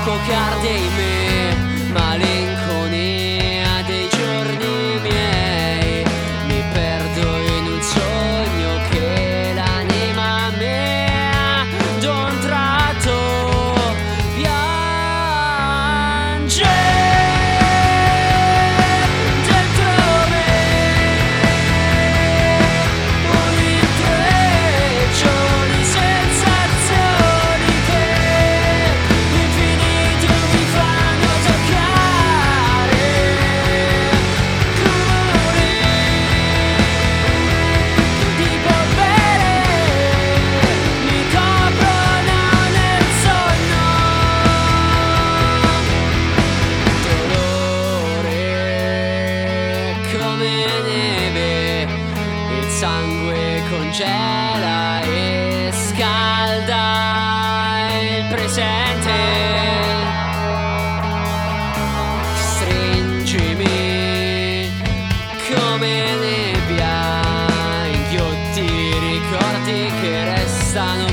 fuoco che arde in me, malinconia dei giorni miei. Mi perdo in un sogno che l'anima mia d'un tratto piange dentro me. Un intreccio di sensazioni che l'infinito mi fanno toccare, cumuli di polvere mi coprono nel sonno. Dolore come neve, il sangue congela e scalda il presente. Stringimi come nebbia, inghiotti i ricordi che restano